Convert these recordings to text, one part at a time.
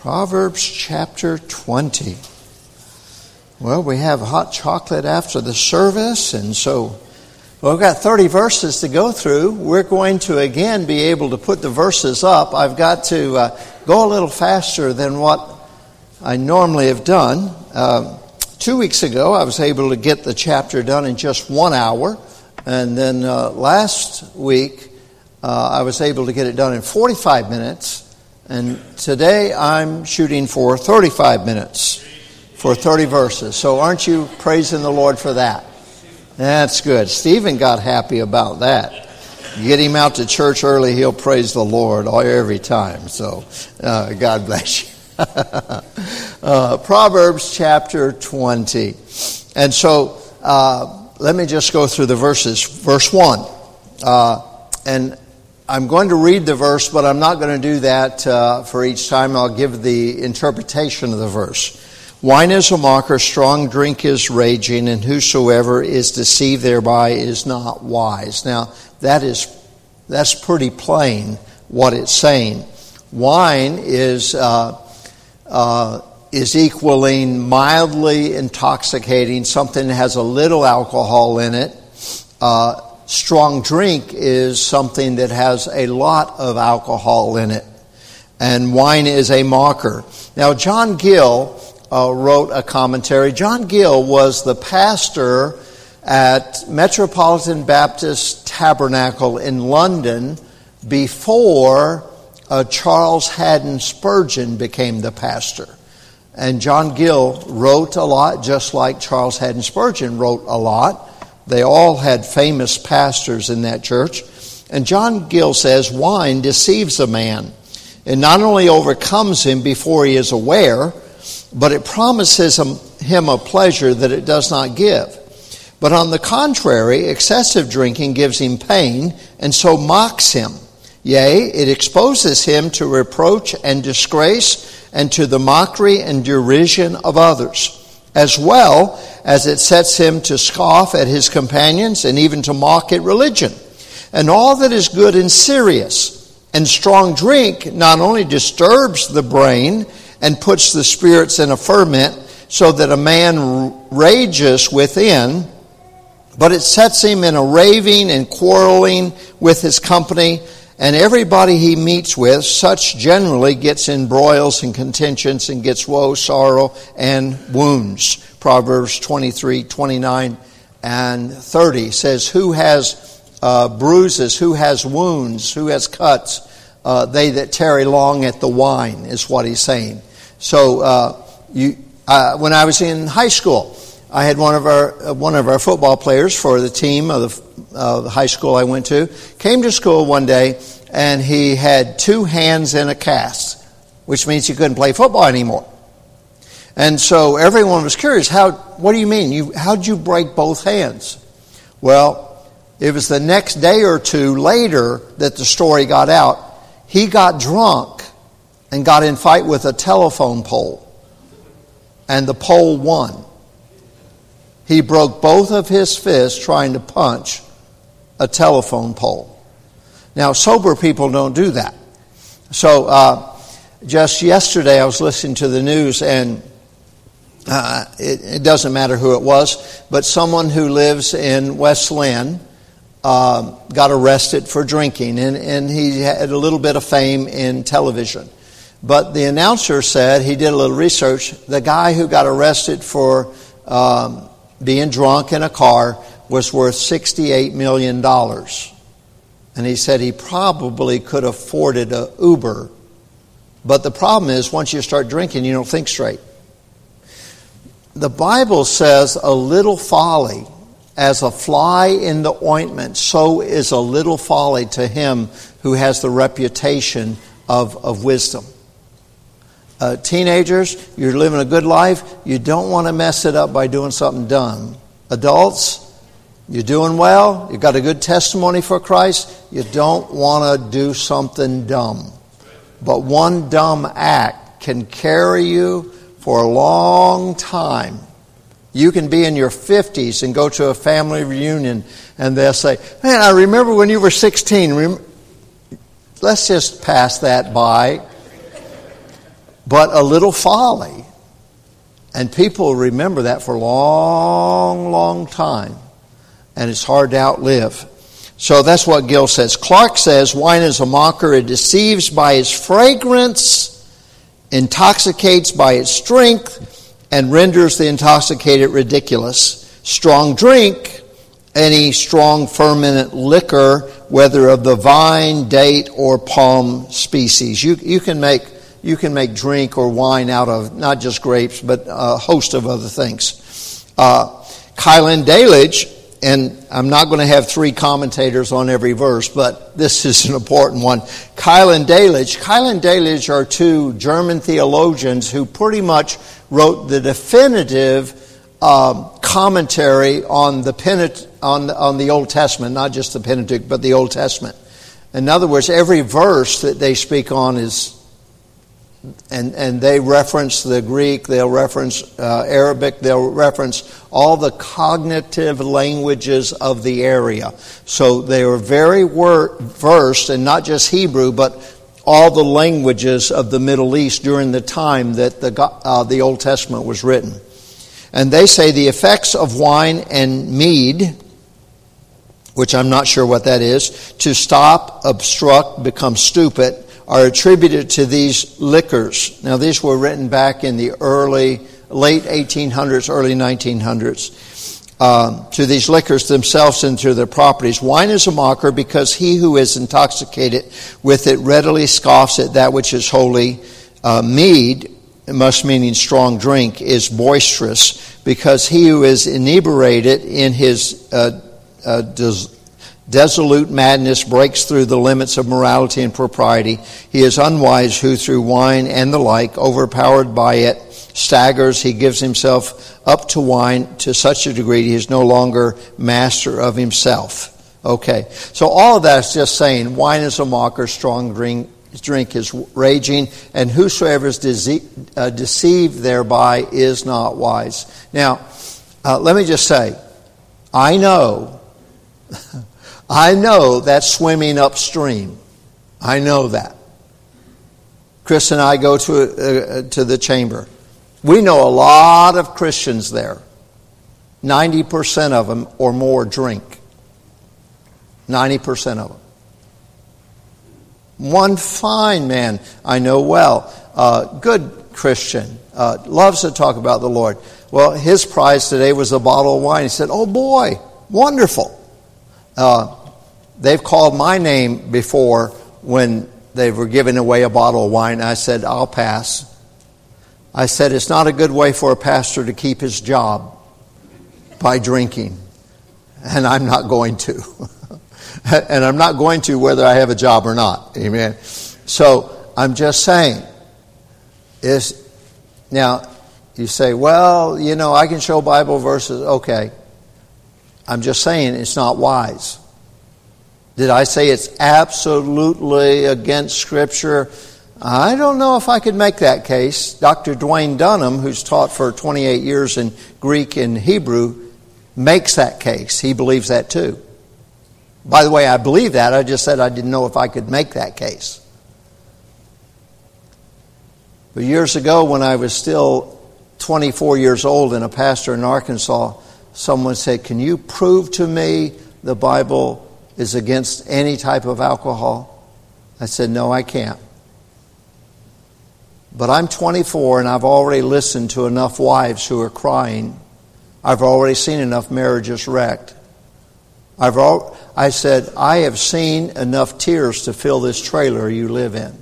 Proverbs chapter 20. Well, we have hot chocolate after the service, and so we've got 30 verses to go through. We're going to again be able to put the verses up. I've got to go a little faster than what I normally have done. 2 weeks ago, I was able to get the chapter done in just 1 hour, and then last week, I was able to get it done in 45 minutes. And today I'm shooting for 35 minutes for 30 verses. So aren't you praising the Lord for that? That's good. Stephen got happy about that. You get him out to church early, he'll praise the Lord every time. So God bless you. Proverbs chapter 20. And so let me just go through the verses. Verse 1. And I'm going to read the verse, but I'm not going to do that for each time. I'll give the interpretation of the verse. Wine is a mocker, strong drink is raging, and whosoever is deceived thereby is not wise. Now, that's pretty plain what it's saying. Wine is equaling mildly intoxicating, something that has a little alcohol in it. Strong drink is something that has a lot of alcohol in it. And wine is a mocker. Now, John Gill wrote a commentary. John Gill was the pastor at Metropolitan Baptist Tabernacle in London before Charles Haddon Spurgeon became the pastor. And John Gill wrote a lot, just like Charles Haddon Spurgeon wrote a lot. They all had famous pastors in that church. And John Gill says, wine deceives a man. It not only overcomes him before he is aware, but it promises him a pleasure that it does not give. But on the contrary, excessive drinking gives him pain, and so mocks him. Yea, it exposes him to reproach and disgrace, and to the mockery and derision of others, as well as it sets him to scoff at his companions and even to mock at religion. And all that is good and serious. And strong drink not only disturbs the brain and puts the spirits in a ferment so that a man rages within, but it sets him in a raving and quarreling with his company, and everybody he meets with, such generally gets in broils and contentions and gets woe, sorrow, and wounds. Proverbs 23, 29, and 30 says, who has bruises, who has wounds, who has cuts? They that tarry long at the wine, is what he's saying. So when I was in high school, I had one of our football players for the team of the high school I went to, came to school one day, and he had 2 hands in a cast, which means he couldn't play football anymore. And so everyone was curious, what do you mean? How'd you break both hands? Well, it was the next day or two later that the story got out. He got drunk and got in fight with a telephone pole, and the pole won. He broke both of his fists trying to punch a telephone pole. Now, sober people don't do that. So, just yesterday I was listening to the news, and it doesn't matter who it was, but someone who lives in West Lynn got arrested for drinking, and he had a little bit of fame in television. But the announcer said, he did a little research, the guy who got arrested for being drunk in a car was worth $68 million. And he said he probably could have afforded an Uber. But the problem is, once you start drinking, you don't think straight. The Bible says a little folly, as a fly in the ointment, so is a little folly to him who has the reputation of wisdom. Teenagers, you're living a good life. You don't want to mess it up by doing something dumb. Adults, you're doing well. You've got a good testimony for Christ. You don't want to do something dumb. But one dumb act can carry you for a long time. You can be in your 50s and go to a family reunion, and they'll say, man, I remember when you were 16. Let's just pass that by. but a little folly. And people remember that for a long, long time. And it's hard to outlive. So that's what Gill says. Clark says, wine is a mocker. It deceives by its fragrance, intoxicates by its strength, and renders the intoxicated ridiculous. Strong drink, any strong fermented liquor, whether of the vine, date, or palm species. You can make drink or wine out of not just grapes, but a host of other things. Kylan Delitzsch, and I'm not going to have 3 commentators on every verse, but this is an important one. Kylan Delitzsch are 2 German theologians who pretty much wrote the definitive commentary on the Old Testament, not just the Pentateuch, but the Old Testament. In other words, every verse that they speak on is, and they reference the Greek, they'll reference Arabic, they'll reference all the cognitive languages of the area. So they are very versed in not just Hebrew, but all the languages of the Middle East during the time that the Old Testament was written. And they say the effects of wine and mead, which I'm not sure what that is, to stop, obstruct, become stupid, are attributed to these liquors. Now, these were written back in the late 1800s, early 1900s. To these liquors themselves and to their properties. Wine is a mocker because he who is intoxicated with it readily scoffs at that which is holy. Mead, must meaning strong drink, is boisterous because he who is inebriated in his dissolute madness breaks through the limits of morality and propriety. He is unwise who through wine and the like, overpowered by it, staggers. He gives himself up to wine to such a degree he is no longer master of himself. Okay, so all of that is just saying wine is a mocker, strong drink is raging, and whosoever is deceived thereby is not wise. Now, let me just say, I know that's swimming upstream. I know that. Chris and I go to the chamber. We know a lot of Christians there. 90% of them or more drink. 90% of them. One fine man I know well, good Christian, loves to talk about the Lord. Well, his prize today was a bottle of wine. He said, "Oh boy, wonderful." They've called my name before when they were giving away a bottle of wine. I said, "I'll pass." I said, "It's not a good way for a pastor to keep his job by drinking. And I'm not going to." And I'm not going to whether I have a job or not. Amen. So I'm just saying, now you say, well, I can show Bible verses. Okay. I'm just saying it's not wise. Did I say it's absolutely against Scripture? I don't know if I could make that case. Dr. Dwayne Dunham, who's taught for 28 years in Greek and Hebrew, makes that case. He believes that too. By the way, I believe that. I just said I didn't know if I could make that case. But years ago, when I was still 24 years old and a pastor in Arkansas, someone said, "Can you prove to me the Bible is against any type of alcohol?" I said, "No, I can't. But I'm 24 and I've already listened to enough wives who are crying. I've already seen enough marriages wrecked. I said, I have seen enough tears to fill this trailer you live in.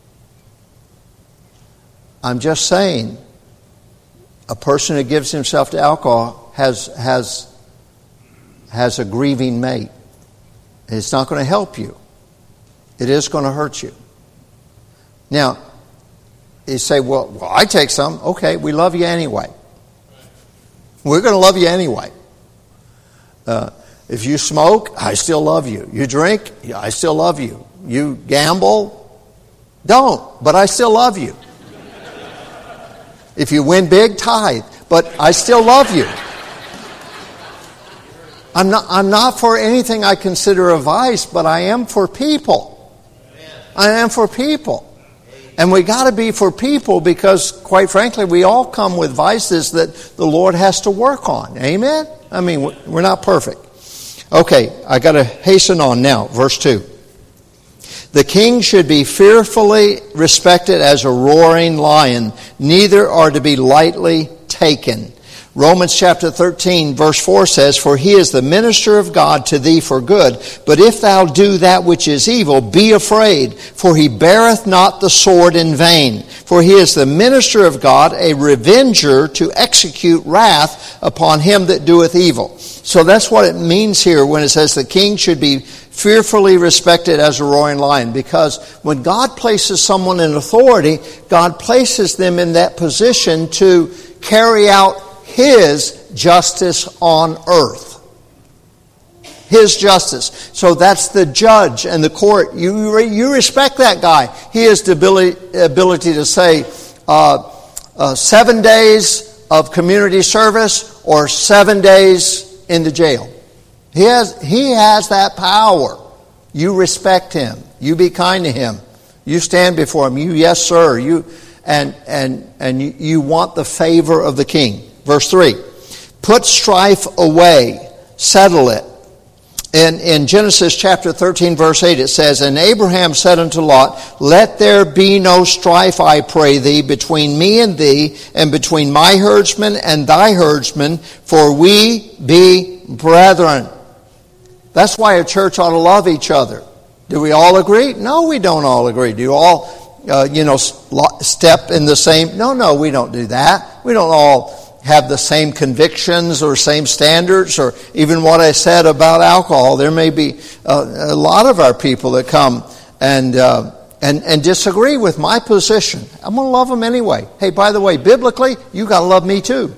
I'm just saying, a person who gives himself to alcohol has a grieving mate. It's not going to help you. It is going to hurt you. Now, you say, well, I take some. Okay, we love you anyway. We're going to love you anyway. If you smoke, I still love you. You drink, I still love you. You gamble, don't, but I still love you. If you win big, tithe, but I still love you. I'm not for anything I consider a vice, but I am for people. I am for people. And we got to be for people because, quite frankly, we all come with vices that the Lord has to work on. Amen? I mean, we're not perfect. Okay, I got to hasten on now. Verse 2. The king should be fearfully respected as a roaring lion, neither are to be lightly taken. Romans chapter 13 verse 4 says, For he is the minister of God to thee for good. But if thou do that which is evil, be afraid, for he beareth not the sword in vain. For he is the minister of God, a revenger to execute wrath upon him that doeth evil. So that's what it means here when it says the king should be fearfully respected as a roaring lion. Because when God places someone in authority, God places them in that position to carry out His justice on earth. His justice. So that's the judge and the court. You respect that guy. He has the ability to say 7 days of community service or 7 days in the jail. He has that power. You respect him. You be kind to him. You stand before him. You, yes, sir. You want the favor of the king. Verse 3, put strife away, settle it. In Genesis chapter 13, verse 8, it says, And Abraham said unto Lot, Let there be no strife, I pray thee, between me and thee, and between my herdsmen and thy herdsmen, for we be brethren. That's why a church ought to love each other. Do we all agree? No, we don't all agree. Do you all, step in the same? No, we don't do that. We don't all have the same convictions or same standards, or even what I said about alcohol. There may be a lot of our people that come and disagree with my position. I'm going to love them anyway. Hey, by the way, biblically, you got to love me too.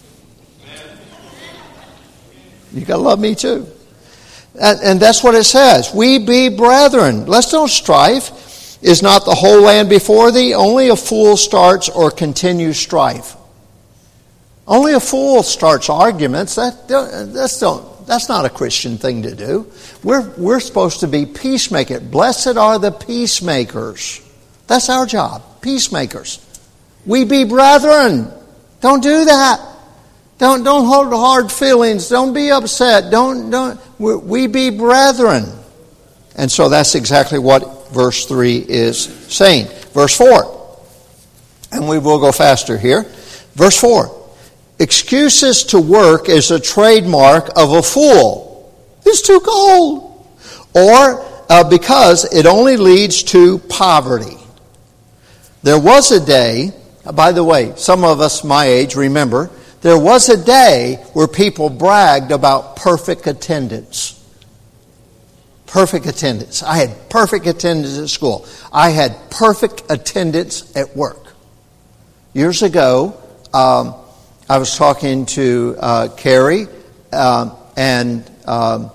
You got to love me too. And that's what it says. We be brethren. Let's don't strife. Is not the whole land before thee? Only a fool starts or continues strife. Only a fool starts arguments. That's not a Christian thing to do. We're supposed to be peacemakers. Blessed are the peacemakers. That's our job. Peacemakers. We be brethren. Don't do that. Don't hold hard feelings. Don't be upset. We be brethren. And so that's exactly what verse 3 is saying. Verse 4. And we will go faster here. Verse 4. Excuses to work is a trademark of a fool. It's too cold. Or because it only leads to poverty. There was a day, by the way, some of us my age remember, there was a day where people bragged about perfect attendance. Perfect attendance. I had perfect attendance at school. I had perfect attendance at work. Years ago, I was talking to Carrie and I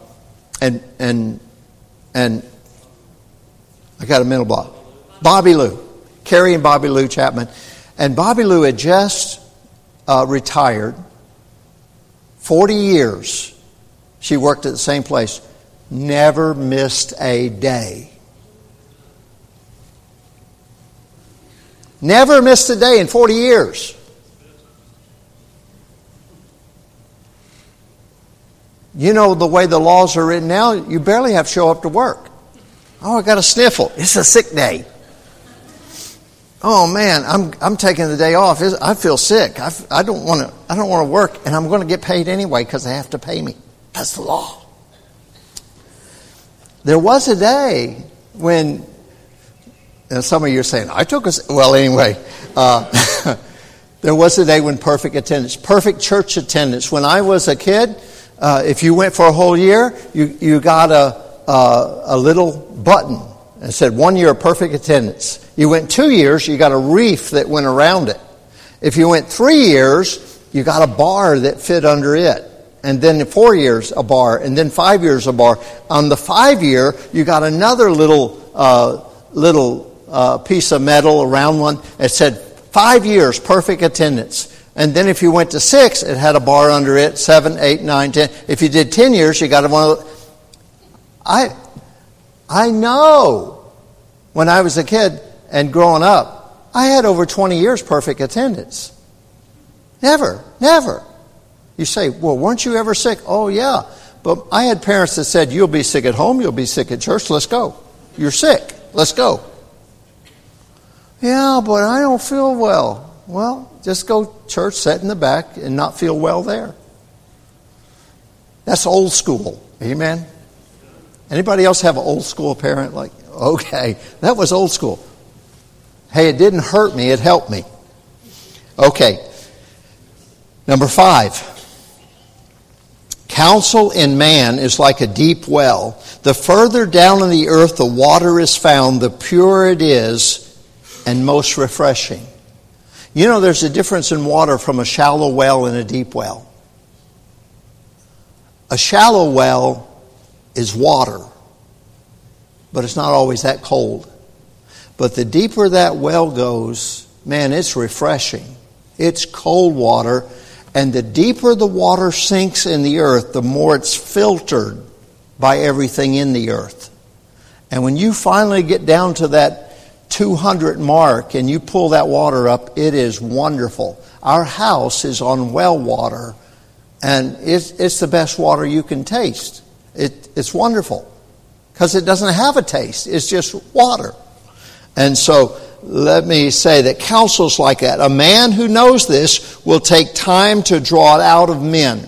got a mental block. Bobby Lou. Carrie and Bobby Lou Chapman. And Bobby Lou had just retired. 40 years she worked at the same place. Never missed a day. Never missed a day in 40 years. You know, the way the laws are written now, you barely have to show up to work. Oh, I got a sniffle. It's a sick day. Oh man, I'm taking the day off. I feel sick. I don't want to work, and I'm going to get paid anyway because they have to pay me. That's the law. There was a day when, and some of you are saying, I took a, well anyway, there was a day when perfect attendance, perfect church attendance. When I was a kid, if you went for a whole year, you got a little button that said 1 year of perfect attendance. You went 2 years, you got a wreath that went around it. If you went 3 years, you got a bar that fit under it. And then in 4 years, a bar. And then 5 years, a bar. On the 5 year, you got another little piece of metal, a round one. It said 5 years, perfect attendance. And then if you went to 6, it had a bar under it, 7, 8, 9, 10. If you did 10 years, you got one of those. I know when I was a kid and growing up, I had over 20 years perfect attendance. Never. You say, well, weren't you ever sick? Oh, yeah. But I had parents that said, you'll be sick at home, you'll be sick at church, let's go. You're sick, let's go. Yeah, but I don't feel well. Well, just go church, sit in the back, and not feel well there. That's old school. Amen? Anybody else have an old school parent? Like, okay, that was old school. Hey, it didn't hurt me, it helped me. Okay. Number 5. Counsel in man is like a deep well. The further down in the earth the water is found, the purer it is and most refreshing. You know, there's a difference in water from a shallow well and a deep well. A shallow well is water, but it's not always that cold. But the deeper that well goes, man, it's refreshing. It's cold water. And the deeper the water sinks in the earth, the more it's filtered by everything in the earth. And when you finally get down to that 200 mark and you pull that water up, it is wonderful. Our house is on well water, and it's the best water you can taste. It's wonderful because it doesn't have a taste. It's just water. And so let me say that counsel's like that. A man who knows this will take time to draw it out of men.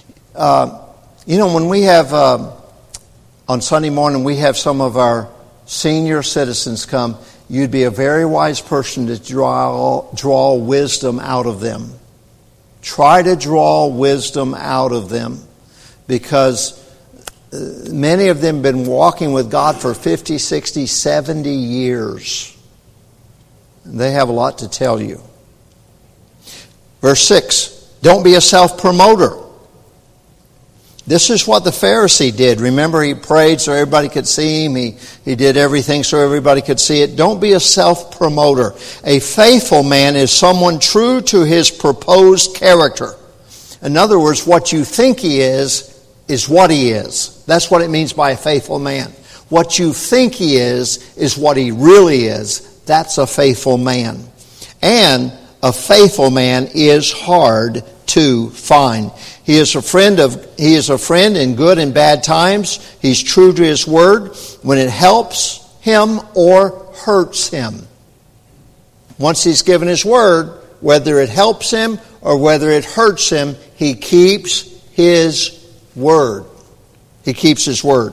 When we have, on Sunday morning, we have some of our senior citizens come, you'd be a very wise person to draw wisdom out of them. Try to draw wisdom out of them, because many of them have been walking with God for 50, 60, 70 years. They have a lot to tell you. Verse 6, don't be a self-promoter. This is what the Pharisee did. Remember, he prayed so everybody could see him. He did everything so everybody could see it. Don't be a self-promoter. A faithful man is someone true to his proposed character. In other words, what you think he is what he is. That's what it means by a faithful man. What you think he is what he really is. That's a faithful man. And a faithful man is hard to find. He is a friend in good and bad times. He's true to his word when it helps him or hurts him. Once he's given his word, whether it helps him or whether it hurts him, he keeps his word. He keeps his word.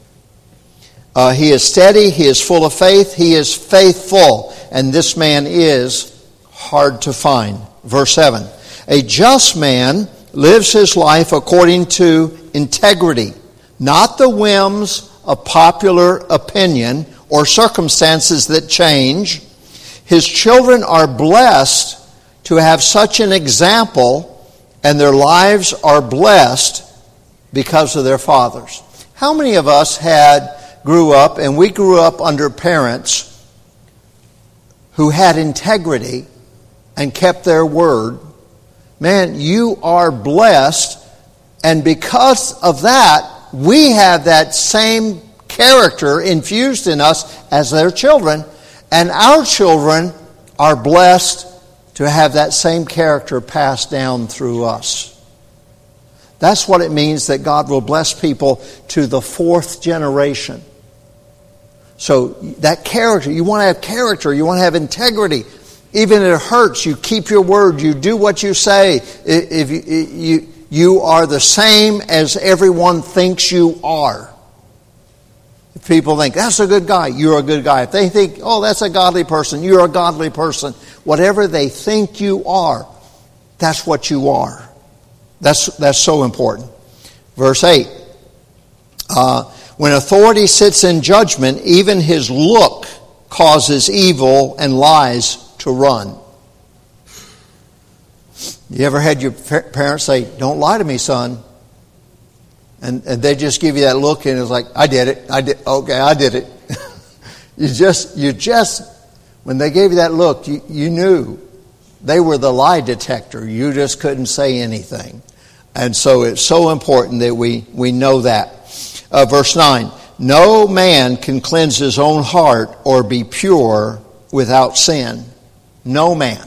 He is steady. He is full of faith. He is faithful. And this man is hard to find. Verse 7. A just man lives his life according to integrity, not the whims of popular opinion or circumstances that change. His children are blessed to have such an example, and their lives are blessed because of their fathers. How many of us grew up under parents who had integrity and kept their word? Man, you are blessed, and because of that, we have that same character infused in us as their children, and our children are blessed to have that same character passed down through us. That's what it means that God will bless people to the 4th generation. So that character, you want to have character, you want to have integrity. Even if it hurts, you keep your word, you do what you say. If you are the same as everyone thinks you are. If people think, that's a good guy, you're a good guy. If they think, oh, that's a godly person, you're a godly person. Whatever they think you are, that's what you are. That's so important. Verse 8. When authority sits in judgment, even his look causes evil and lies to run. You ever had your parents say, don't lie to me, son? And they just give you that look and it's like, I did it. I did it. You just, when they gave you that look, you knew they were the lie detector. You just couldn't say anything. And so it's so important that we know that. Verse 9, no man can cleanse his own heart or be pure without sin. No man.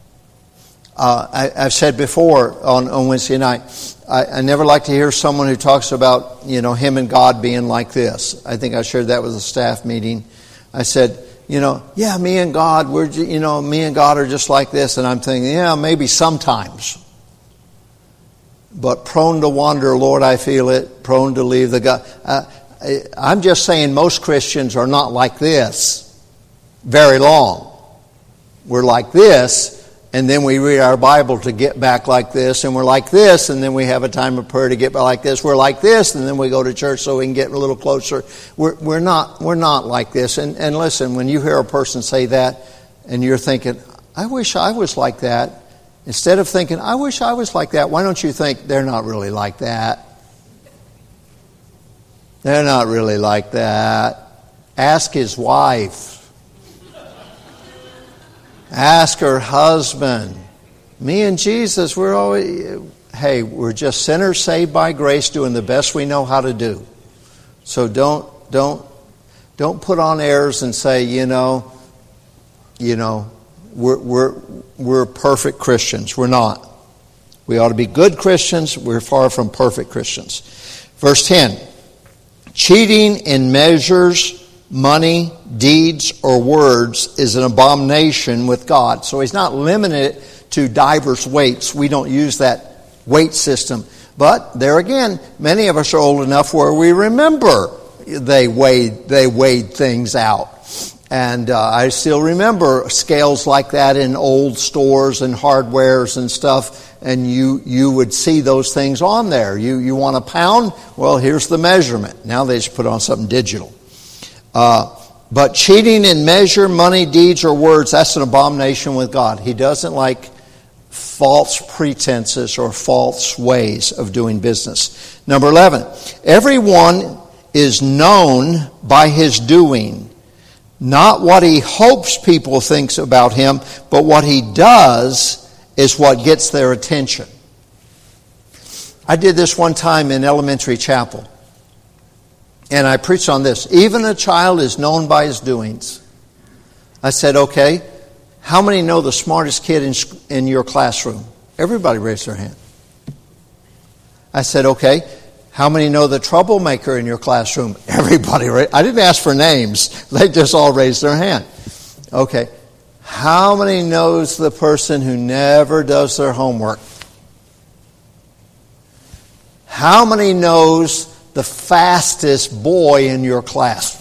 I've said before on Wednesday night, I never like to hear someone who talks about, him and God being like this. I think I shared that with a staff meeting. I said, me and God, me and God are just like this. And I'm thinking, maybe sometimes. But prone to wander, Lord, I feel it. Prone to leave the God. I'm just saying most Christians are not like this very long. We're like this, and then we read our Bible to get back like this, and we're like this, and then we have a time of prayer to get back like this. We're like this, and then we go to church so we can get a little closer. We're not like this. And listen, when you hear a person say that, and you're thinking, I wish I was like that, instead of thinking, I wish I was like that, why don't you think they're not really like that? They're not really like that. Ask his wife. Ask her husband. Me and Jesus, we're just sinners saved by grace, doing the best we know how to do. So don't put on airs and say, we're perfect Christians. We're not. We ought to be good Christians. We're far from perfect Christians. Verse 10. Cheating in measures, money, deeds, or words is an abomination with God. So he's not limited to diverse weights. We don't use that weight system. But there again, many of us are old enough where we remember they weighed things out. And I still remember scales like that in old stores and hardwares and stuff. And you would see those things on there. You want a pound? Well, here's the measurement. Now they just put on something digital. But cheating in measure, money, deeds, or words, that's an abomination with God. He doesn't like false pretenses or false ways of doing business. Number 11, everyone is known by his doing. Not what he hopes people think about him, but what he does is what gets their attention. I did this one time in elementary chapel. And I preached on this. Even a child is known by his doings. I said, okay, how many know the smartest kid in your classroom? Everybody raised their hand. I said, okay, how many know the troublemaker in your classroom? Everybody raised. I didn't ask for names. They just all raised their hand. Okay, how many knows the person who never does their homework? How many knows the fastest boy in your class?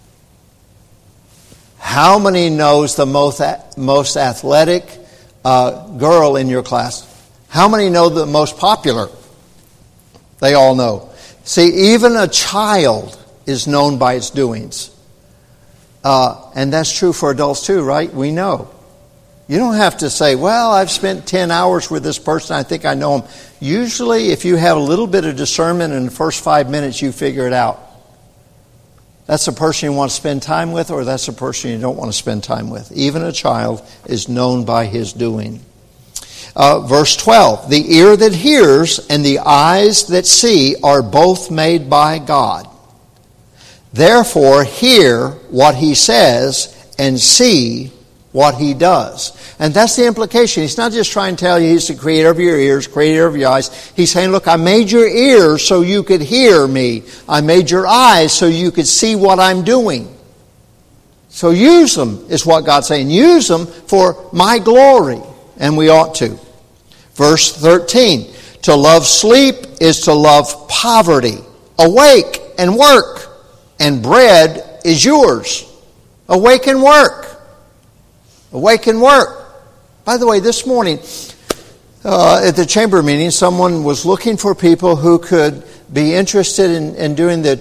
How many knows the most athletic girl in your class? How many know the most popular? They all know. See, even a child is known by its doings. And that's true for adults too, right? We know. You don't have to say, well, I've spent 10 hours with this person, I think I know him. Usually, if you have a little bit of discernment in the first 5 minutes, you figure it out. That's the person you want to spend time with, or that's the person you don't want to spend time with. Even a child is known by his doing. Verse 12, the ear that hears and the eyes that see are both made by God. Therefore, hear what he says and see what he does. And that's the implication. He's not just trying to tell you he's the creator of your ears, creator of your eyes. He's saying, look, I made your ears so you could hear me. I made your eyes so you could see what I'm doing. So use them, is what God's saying. Use them for my glory. And we ought to. Verse 13, to love sleep is to love poverty. Awake and work, and bread is yours. Awake and work. Awake and work. By the way, this morning at the chamber meeting, someone was looking for people who could be interested in doing the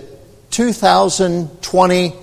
2020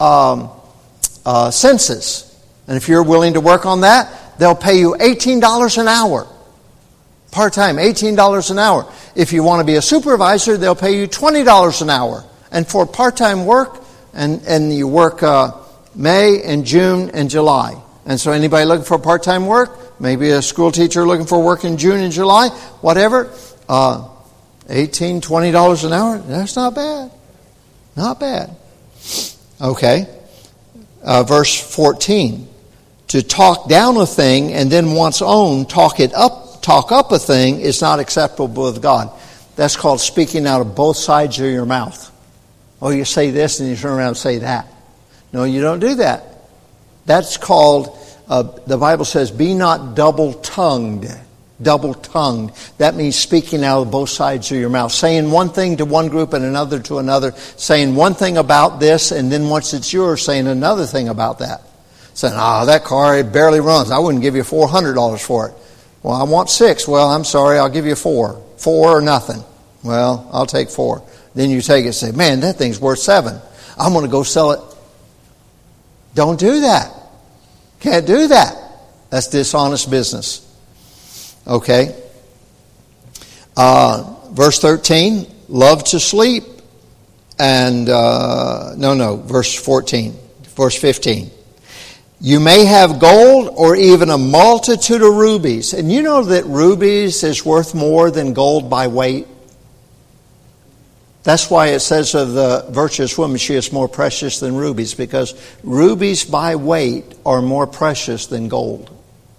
census. And if you're willing to work on that, they'll pay you $18 an hour. Part-time, $18 an hour. If you want to be a supervisor, they'll pay you $20 an hour. And for part-time work, and you work May and June and July. And so anybody looking for part-time work, maybe a school teacher looking for work in June and July, whatever, $18, $20 an hour, that's not bad. Not bad. Okay. Verse 14. To talk down a thing and then one's own talk up a thing is not acceptable with God. That's called speaking out of both sides of your mouth. Oh, you say this and you turn around and say that. No, you don't do that. That's called, the Bible says, be not double-tongued. Double-tongued. That means speaking out of both sides of your mouth. Saying one thing to one group and another to another. Saying one thing about this and then once it's yours, saying another thing about that. Saying, that car, it barely runs. I wouldn't give you $400 for it. Well, I want 6. Well, I'm sorry, I'll give you 4. 4 or nothing. Well, I'll take 4. Then you take it and say, man, that thing's worth 7. I'm going to go sell it. Don't do that. Can't do that. That's dishonest business. Okay. Verse 13, love to sleep. And, verse 14, verse 15. You may have gold or even a multitude of rubies. And you know that rubies is worth more than gold by weight. That's why it says of the virtuous woman, she is more precious than rubies, because rubies by weight are more precious than gold.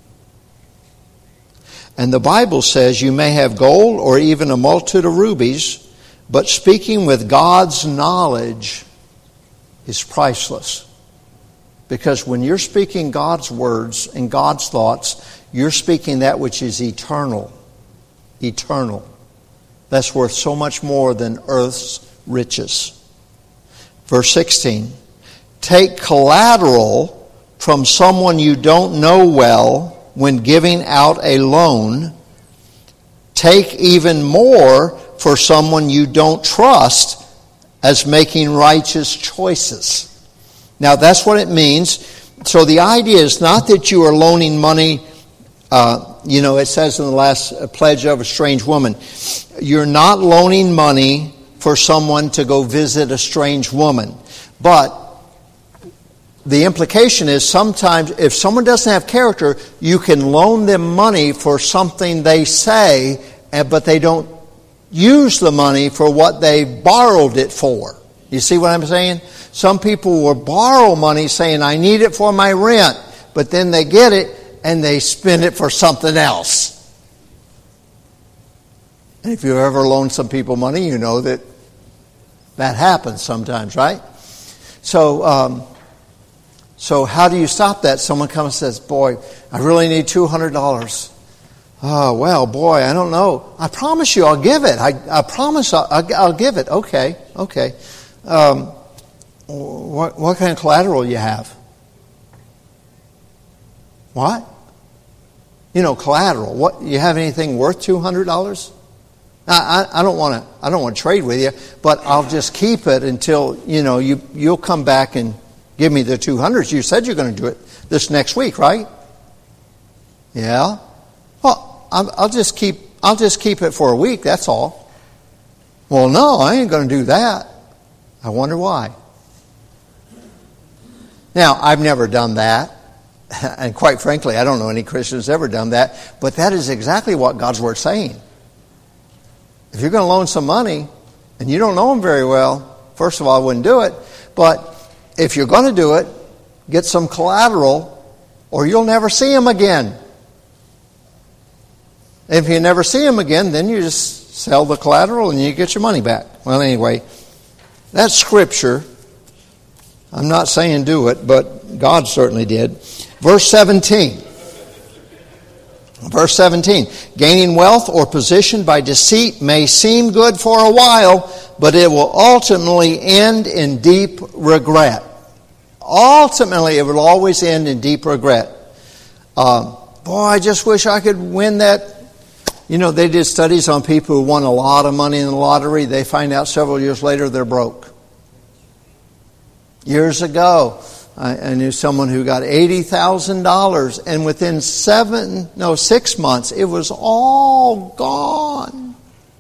And the Bible says you may have gold or even a multitude of rubies, but speaking with God's knowledge is priceless. Because when you're speaking God's words and God's thoughts, you're speaking that which is eternal. Eternal. That's worth so much more than earth's riches. Verse 16. Take collateral from someone you don't know well when giving out a loan. Take even more for someone you don't trust as making righteous choices. Now, that's what it means. So the idea is not that you are loaning money. It says in the last pledge of a strange woman, you're not loaning money for someone to go visit a strange woman. But the implication is sometimes if someone doesn't have character, you can loan them money for something they say, but they don't use the money for what they borrowed it for. You see what I'm saying? Some people will borrow money saying, I need it for my rent, but then they get it and they spend it for something else. And if you've ever loaned some people money, you know that happens sometimes, right? So how do you stop that? Someone comes and says, boy, I really need $200. Oh, well, boy, I don't know. I promise you I'll give it. I promise I'll give it. Okay. What kind of collateral you have? What? Collateral. What? You have anything worth $200? I don't want to trade with you, but I'll just keep it until you'll come back and give me the $200. You said you're going to do it this next week, right? Yeah. Well, I'll just keep it for a week. That's all. Well, no, I ain't going to do that. I wonder why. Now, I've never done that. And quite frankly, I don't know any Christian who's ever done that. But that is exactly what God's Word's saying. If you're going to loan some money and you don't know them very well, first of all, I wouldn't do it. But if you're going to do it, get some collateral or you'll never see them again. If you never see them again, then you just sell the collateral and you get your money back. Well, anyway, that's Scripture. I'm not saying do it, but God certainly did. Verse 17. Gaining wealth or position by deceit may seem good for a while, but it will ultimately end in deep regret. Ultimately, it will always end in deep regret. I just wish I could win that. They did studies on people who won a lot of money in the lottery. They find out several years later they're broke. Years ago, I knew someone who got $80,000, and within 6 months, it was all gone.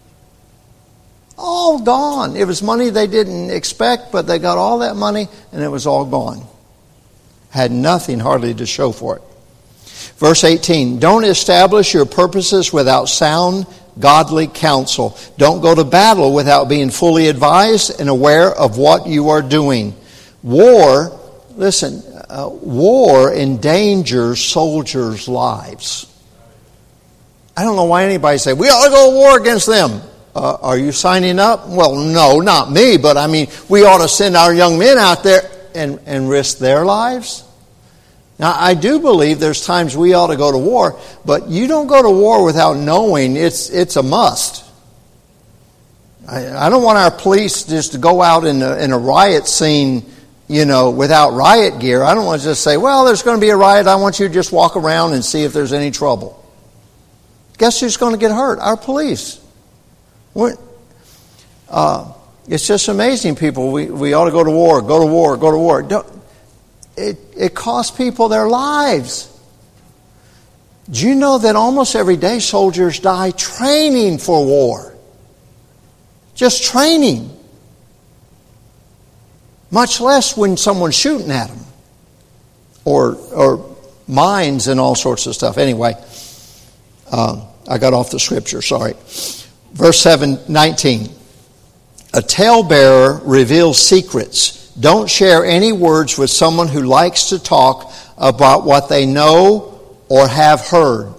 All gone. It was money they didn't expect, but they got all that money, and it was all gone. Had nothing hardly to show for it. Verse 18, don't establish your purposes without sound, godly counsel. Don't go to battle without being fully advised and aware of what you are doing. War, listen, war endangers soldiers' lives. I don't know why anybody say, we ought to go to war against them. Are you signing up? Well, no, not me, but I mean, we ought to send our young men out there and risk their lives. Now, I do believe there's times we ought to go to war, but you don't go to war without knowing it's a must. I don't want our police just to go out in a riot scene, without riot gear. I don't want to just say, well, there's going to be a riot. I want you to just walk around and see if there's any trouble. Guess who's going to get hurt? Our police. It's just amazing, people. We ought to go to war, go to war, go to war. It costs people their lives. Do you know that almost every day soldiers die training for war? Just training. Much less when someone's shooting at them. Or mines and all sorts of stuff. Anyway, I got off the scripture, sorry. Verse 19. A talebearer reveals secrets. Don't share any words with someone who likes to talk about what they know or have heard.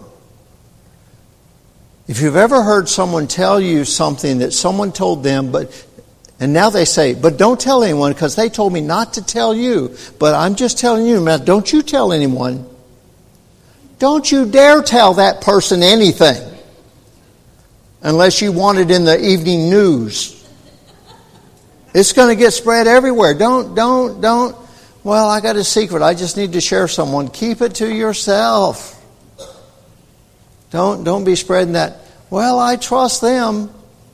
If you've ever heard someone tell you something that someone told them, and now they say, but don't tell anyone because they told me not to tell you, but I'm just telling you, now don't you tell anyone. Don't you dare tell that person anything unless you want it in the evening news. It's going to get spread everywhere. Don't. Well, I got a secret. I just need to share someone. Keep it to yourself. Don't be spreading that. Well, I trust them.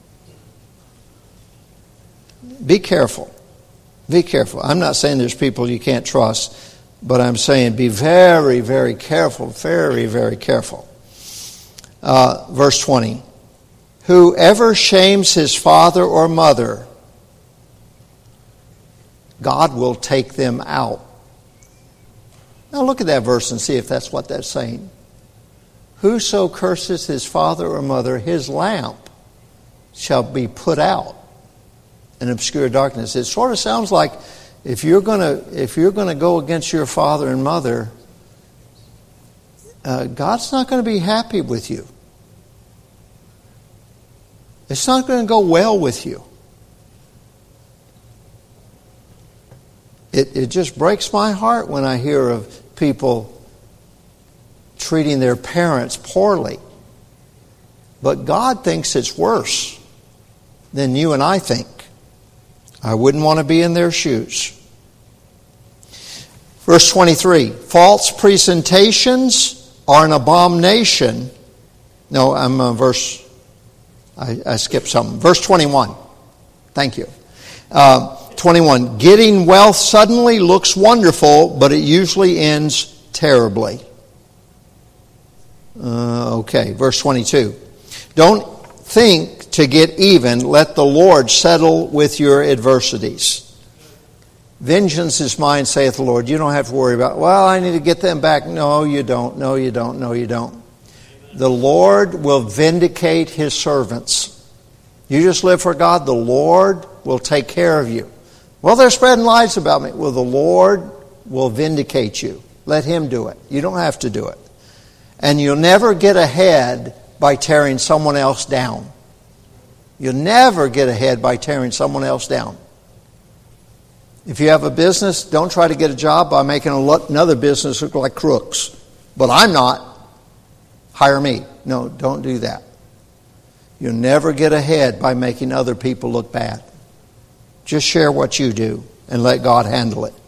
Be careful. Be careful. I'm not saying there's people you can't trust, but I'm saying be very, very careful. Very, very careful. Verse 20. Whoever shames his father or mother, God will take them out. Now look at that verse and see if that's what that's saying. Whoso curses his father or mother, his lamp shall be put out in obscure darkness. It sort of sounds like if you're going to go against your father and mother, God's not going to be happy with you. It's not going to go well with you. It just breaks my heart when I hear of people treating their parents poorly. But God thinks it's worse than you and I think. I wouldn't want to be in their shoes. Verse 23, false presentations are an abomination. No, I'm on I skipped something. Verse 21. Thank you. 21. Getting wealth suddenly looks wonderful, but it usually ends terribly. Okay, verse 22. Don't think to get even. Let the Lord settle with your adversities. Vengeance is mine, saith the Lord. You don't have to worry about, well, I need to get them back. No, you don't. No, you don't. No, you don't. The Lord will vindicate His servants. You just live for God, the Lord will take care of you. Well, they're spreading lies about me. Well, the Lord will vindicate you. Let Him do it. You don't have to do it. And you'll never get ahead by tearing someone else down. You'll never get ahead by tearing someone else down. If you have a business, don't try to get a job by making another business look like crooks. But I'm not. Hire me. No, don't do that. You'll never get ahead by making other people look bad. Just share what you do and let God handle it.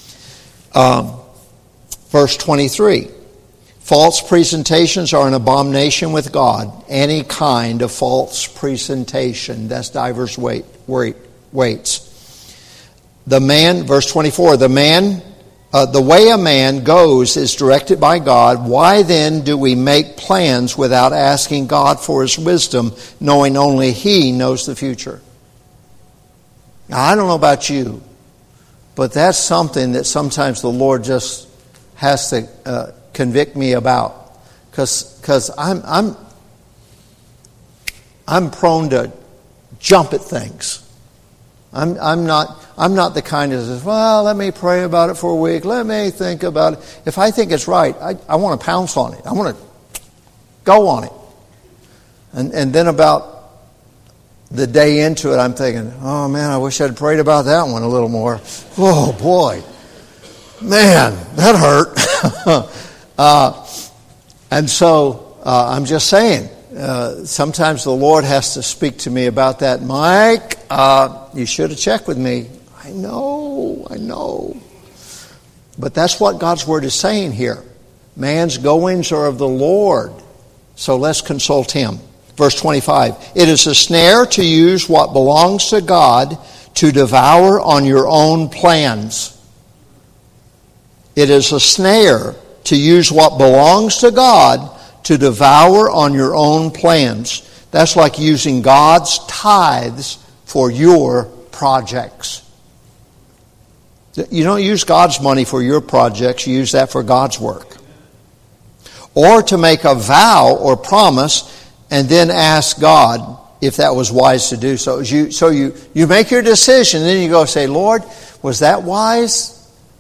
Verse 23. False presentations are an abomination with God. Any kind of false presentation. That's diverse weights. Verse 24, the way a man goes is directed by God. Why then do we make plans without asking God for His wisdom, knowing only He knows the future? Now, I don't know about you, but that's something that sometimes the Lord just has to convict me about, because I'm prone to jump at things. I'm not the kind that says, well, let me pray about it for a week. Let me think about it. If I think it's right, I want to pounce on it. I want to go on it. And then about the day into it, I'm thinking, oh man, I wish I'd prayed about that one a little more. Oh boy, man, that hurt. And so I'm just saying, sometimes the Lord has to speak to me about that. Mike, you should have checked with me. I know. But that's what God's Word is saying here. Man's goings are of the Lord, so let's consult Him. Verse 25, it is a snare to use what belongs to God to devour on your own plans. It is a snare to use what belongs to God to devour on your own plans. That's like using God's tithes for your projects. You don't use God's money for your projects, you use that for God's work. Or to make a vow or promise and then ask God if that was wise to do so. So you make your decision, and then you go say, Lord, was that wise?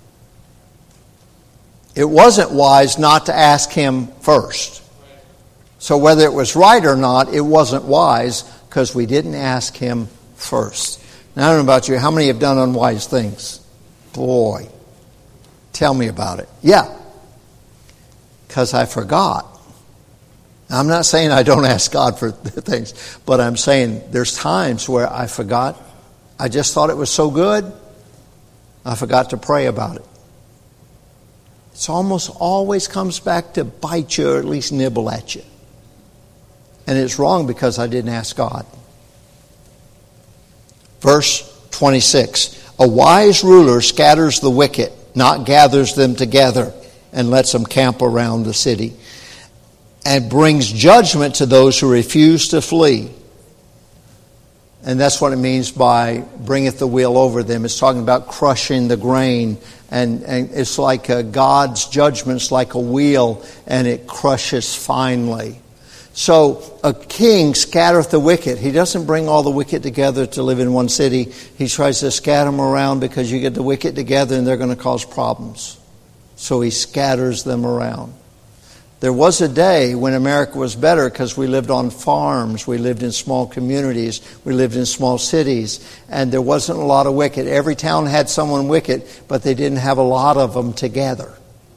It wasn't wise not to ask Him first. So whether it was right or not, it wasn't wise because we didn't ask Him first. Now, I don't know about you, how many have done unwise things? Boy, tell me about it. Yeah, because I forgot. I'm not saying I don't ask God for things, but I'm saying there's times where I forgot. I just thought it was so good, I forgot to pray about it. It almost always comes back to bite you or at least nibble at you. And it's wrong because I didn't ask God. Verse 26, a wise ruler scatters the wicked, not gathers them together and lets them camp around the city, and brings judgment to those who refuse to flee. And that's what it means by bringeth the wheel over them. It's talking about crushing the grain. And it's like God's judgment's like a wheel, and it crushes finely. So a king scattereth the wicked. He doesn't bring all the wicked together to live in one city. He tries to scatter them around because you get the wicked together and they're going to cause problems. So he scatters them around. There was a day when America was better because we lived on farms, we lived in small communities, we lived in small cities, and there wasn't a lot of wicked. Every town had someone wicked, but they didn't have a lot of them together.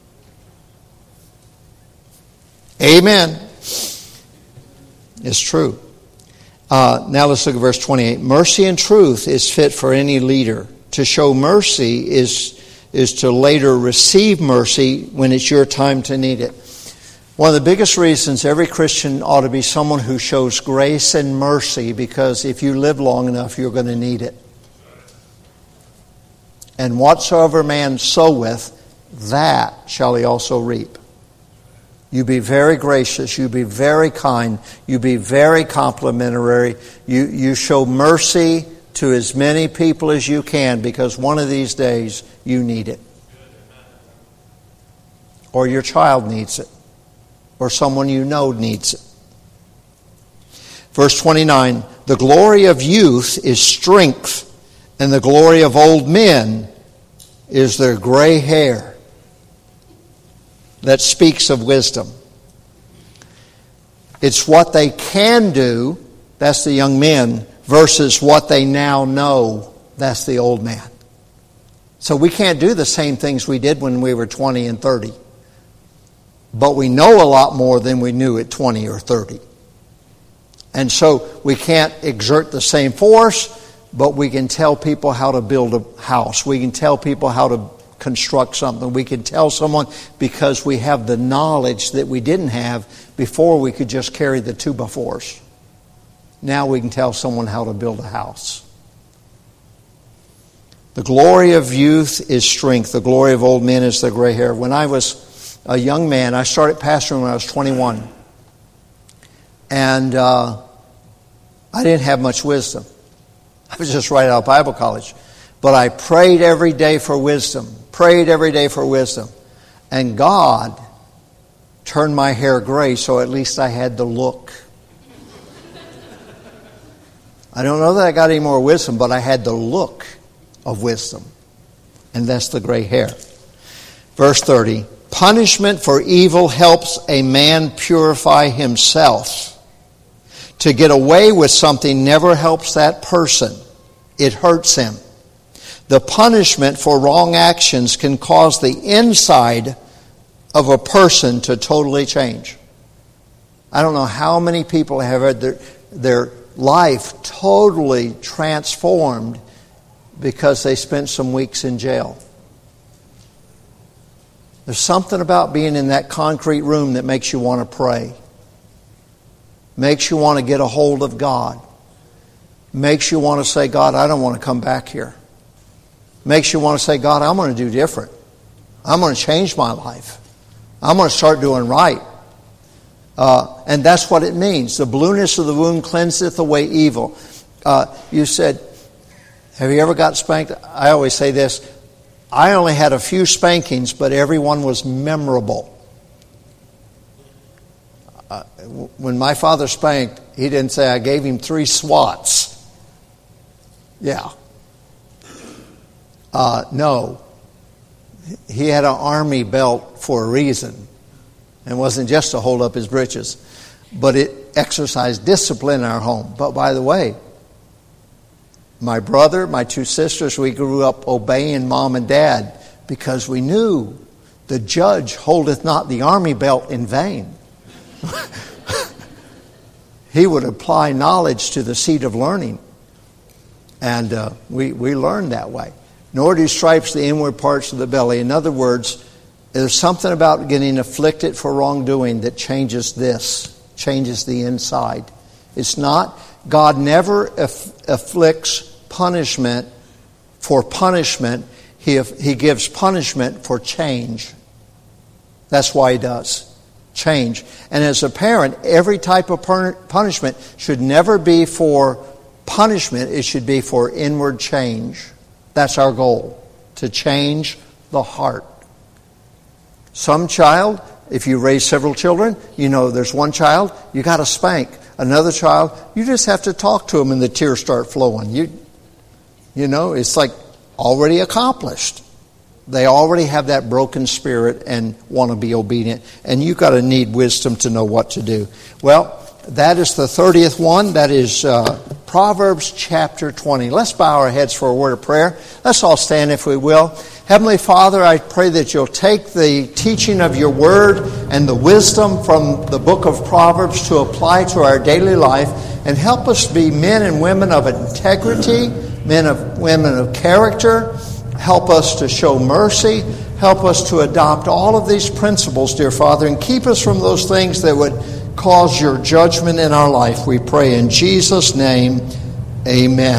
Amen. It's true. Now let's look at verse 28. Mercy and truth is fit for any leader. To show mercy is to later receive mercy when it's your time to need it. One of the biggest reasons every Christian ought to be someone who shows grace and mercy, because if you live long enough, you're going to need it. And whatsoever man soweth, that shall he also reap. You be very gracious, you be very kind, you be very complimentary, you show mercy to as many people as you can, because one of these days you need it. Or your child needs it. Or someone you know needs it. Verse 29, the glory of youth is strength, and the glory of old men is their gray hair. That speaks of wisdom. It's what they can do, that's the young men, versus what they now know, that's the old man. So we can't do the same things we did when we were 20 and 30. But we know a lot more than we knew at 20 or 30. And so we can't exert the same force, but we can tell people how to build a house. We can tell people how to construct something. We can tell someone because we have the knowledge that we didn't have before. We could just carry the 2x4s. Now we can tell someone how to build a house. The glory of youth is strength. The glory of old men is their gray hair. When I was a young man, I started pastoring when I was 21. And I didn't have much wisdom. I was just right out of Bible college. But I prayed every day for wisdom. And God turned my hair gray, so at least I had the look. I don't know that I got any more wisdom, but I had the look of wisdom. And that's the gray hair. Verse 30. Punishment for evil helps a man purify himself. To get away with something never helps that person. It hurts him. The punishment for wrong actions can cause the inside of a person to totally change. I don't know how many people have had their life totally transformed because they spent some weeks in jail. There's something about being in that concrete room that makes you want to pray. Makes you want to get a hold of God. Makes you want to say, God, I don't want to come back here. Makes you want to say, God, I'm going to do different. I'm going to change my life. I'm going to start doing right. And that's what it means. The blueness of the wound cleanseth away evil. You said, have you ever got spanked? I always say this. I only had a few spankings, but everyone was memorable. When my father spanked, he didn't say, I gave him 3 swats. Yeah. No. He had an army belt for a reason. It wasn't just to hold up his britches. But it exercised discipline in our home. But by the way, my brother, my 2 sisters, we grew up obeying mom and dad because we knew the judge holdeth not the army belt in vain. He would apply knowledge to the seat of learning. And we learned that way. Nor do stripes the inward parts of the belly. In other words, there's something about getting afflicted for wrongdoing that changes the inside. It's not, God never afflicts punishment for punishment. He gives punishment for change. That's why He does. Change. And as a parent, every type of punishment should never be for punishment. It should be for inward change. That's our goal, to change the heart. Some child, if you raise several children, you know there's one child, you got to spank. Another child, you just have to talk to them and the tears start flowing. You know, it's like already accomplished. They already have that broken spirit and want to be obedient. And you've got to need wisdom to know what to do. Well, that is the 30th one. That is Proverbs chapter 20. Let's bow our heads for a word of prayer. Let's all stand if we will. Heavenly Father, I pray that you'll take the teaching of your word and the wisdom from the book of Proverbs to apply to our daily life and help us be men and women of integrity, women of character. Help us to show mercy. Help us to adopt all of these principles, dear Father, and keep us from those things that would cause your judgment in our life. We pray in Jesus' name, amen.